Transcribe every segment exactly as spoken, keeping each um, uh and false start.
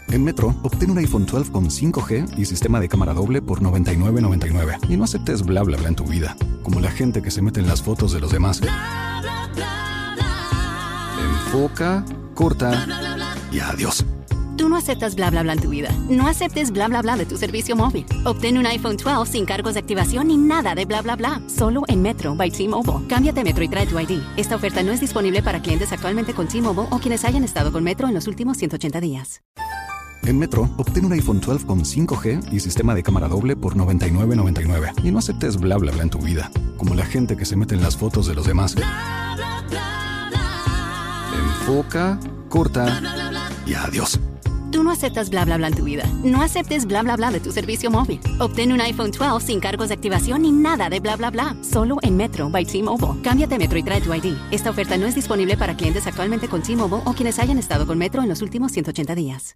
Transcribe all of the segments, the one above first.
En Metro, obtén un iPhone doce con cinco G y sistema de cámara doble por noventa y nueve noventa y nueve. Y no aceptes bla bla bla en tu vida, como la gente que se mete en las fotos de los demás. Bla, bla, bla, bla. Enfoca, corta Bla, bla, bla. y adiós. Tú no aceptas bla bla bla en tu vida. No aceptes bla bla bla de tu servicio móvil. Obtén un iPhone doce sin cargos de activación ni nada de bla bla bla. Solo en Metro by T-Mobile. Cámbiate a Metro y trae tu I D. Esta oferta no es disponible para clientes actualmente con T-Mobile o quienes hayan estado con Metro en los últimos ciento ochenta días. En Metro, obtén un iPhone doce con cinco G y sistema de cámara doble por noventa y nueve noventa y nueve. Y no aceptes bla bla bla en tu vida, como la gente que se mete en las fotos de los demás. Bla, bla, bla, bla. Enfoca, corta Bla, bla, bla, bla. y adiós. Tú no aceptas bla bla bla en tu vida. No aceptes bla bla bla de tu servicio móvil. Obtén un iPhone doce sin cargos de activación ni nada de bla bla bla. Solo en Metro by T-Mobile. Cámbiate a Metro y trae tu I D. Esta oferta no es disponible para clientes actualmente con T-Mobile o quienes hayan estado con Metro en los últimos ciento ochenta días.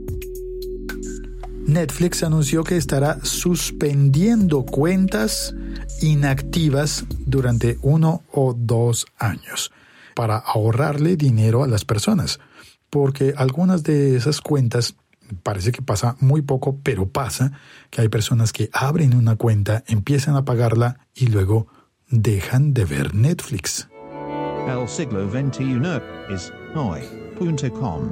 Netflix anunció que estará suspendiendo cuentas inactivas durante uno o dos años para ahorrarle dinero a las personas, porque algunas de esas cuentas, parece que pasa muy poco, pero pasa que hay personas que abren una cuenta, empiezan a pagarla y luego dejan de ver Netflix. El siglo veintiuno es hoy punto com.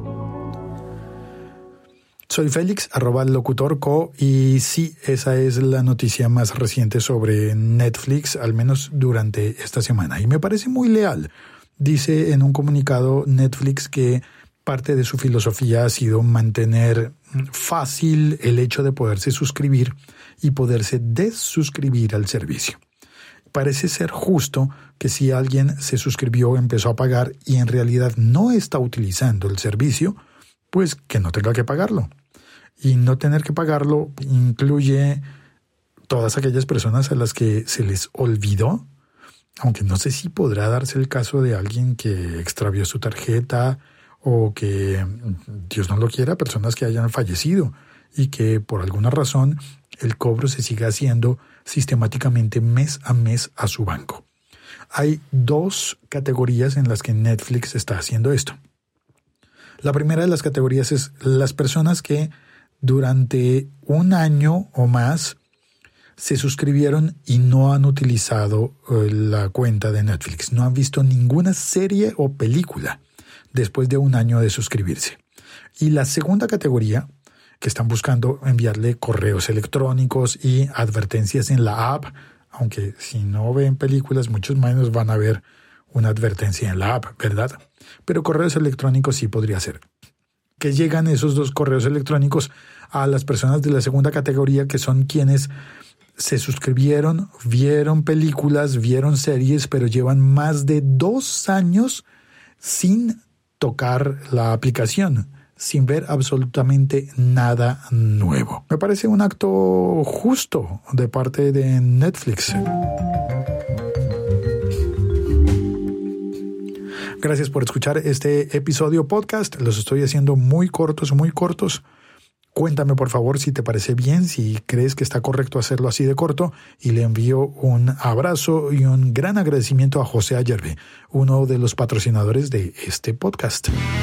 Soy Félix, arroba locutor co, y sí, esa es la noticia más reciente sobre Netflix, al menos durante esta semana. Y me parece muy leal. Dice en un comunicado Netflix que parte de su filosofía ha sido mantener fácil el hecho de poderse suscribir y poderse desuscribir al servicio. Parece ser justo que si alguien se suscribió, empezó a pagar y en realidad no está utilizando el servicio, pues que no tenga que pagarlo. Y no tener que pagarlo incluye todas aquellas personas a las que se les olvidó, aunque no sé si podrá darse el caso de alguien que extravió su tarjeta o que, Dios no lo quiera, personas que hayan fallecido y que por alguna razón el cobro se siga haciendo sistemáticamente mes a mes a su banco. Hay dos categorías en las que Netflix está haciendo esto. La primera de las categorías es las personas que durante un año o más se suscribieron y no han utilizado eh, la cuenta de Netflix. No han visto ninguna serie o película después de un año de suscribirse. Y la segunda categoría, que están buscando enviarle correos electrónicos y advertencias en la app, aunque si no ven películas, muchos menos van a ver una advertencia en la app, ¿verdad? Pero correos electrónicos sí podría ser. Que llegan esos dos correos electrónicos a las personas de la segunda categoría, que son quienes se suscribieron, vieron películas, vieron series, pero llevan más de dos años sin tocar la aplicación, sin ver absolutamente nada nuevo. Me parece un acto justo de parte de Netflix. Gracias por escuchar este episodio podcast. Los estoy haciendo muy cortos, muy cortos. Cuéntame, por favor, si te parece bien, si crees que está correcto hacerlo así de corto, y le envío un abrazo y un gran agradecimiento a José Ayerbe, uno de los patrocinadores de este podcast.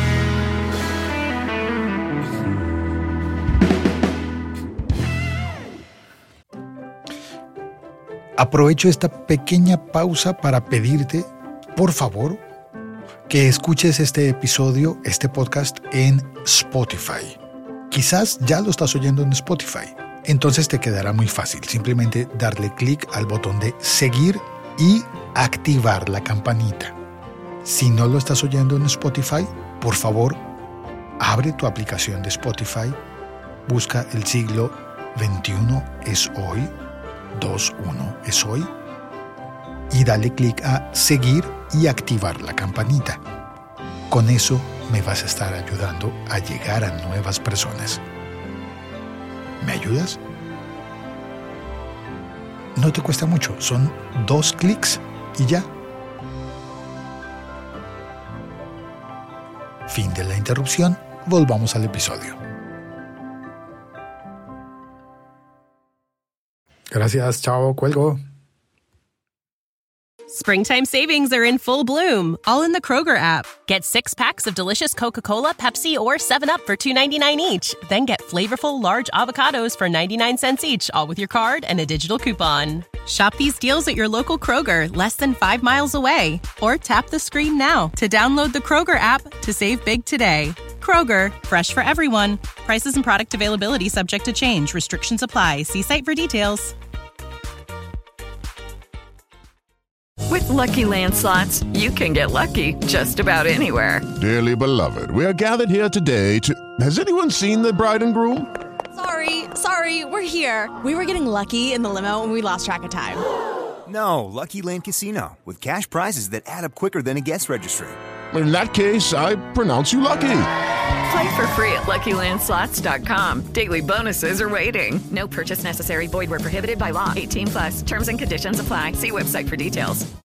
Aprovecho esta pequeña pausa para pedirte, por favor, que escuches este episodio, este podcast en Spotify. Quizás ya lo estás oyendo en Spotify. Entonces te quedará muy fácil. Simplemente darle clic al botón de seguir y activar la campanita. Si no lo estás oyendo en Spotify, por favor, abre tu aplicación de Spotify, busca el siglo veintiuno es hoy, dos uno es hoy, y dale clic a seguir y activar la campanita. Con eso me vas a estar ayudando a llegar a nuevas personas. ¿Me ayudas? No te cuesta mucho, son dos clics y ya. Fin de la interrupción, volvamos al episodio. Gracias, chao, cuelgo. Springtime savings are in full bloom, all in the Kroger app. Get six packs of delicious Coca-Cola, Pepsi, or seven up for two ninety-nine each. Then get flavorful large avocados for ninety-nine cents each, all with your card and a digital coupon. Shop these deals at your local Kroger, less than five miles away. Or tap the screen now to download the Kroger app to save big today. Kroger, fresh for everyone. Prices and product availability subject to change. Restrictions apply. See site for details. With Lucky Land Slots, you can get lucky just about anywhere. Dearly beloved, we are gathered here today to... Has anyone seen the bride and groom? Sorry, sorry, we're here. We were getting lucky in the limo and we lost track of time. No, Lucky Land Casino, with cash prizes that add up quicker than a guest registry. In that case, I pronounce you lucky. Play for free at Lucky Land Slots dot com. Daily bonuses are waiting. No purchase necessary. Void where prohibited by law. eighteen plus. Terms and conditions apply. See website for details.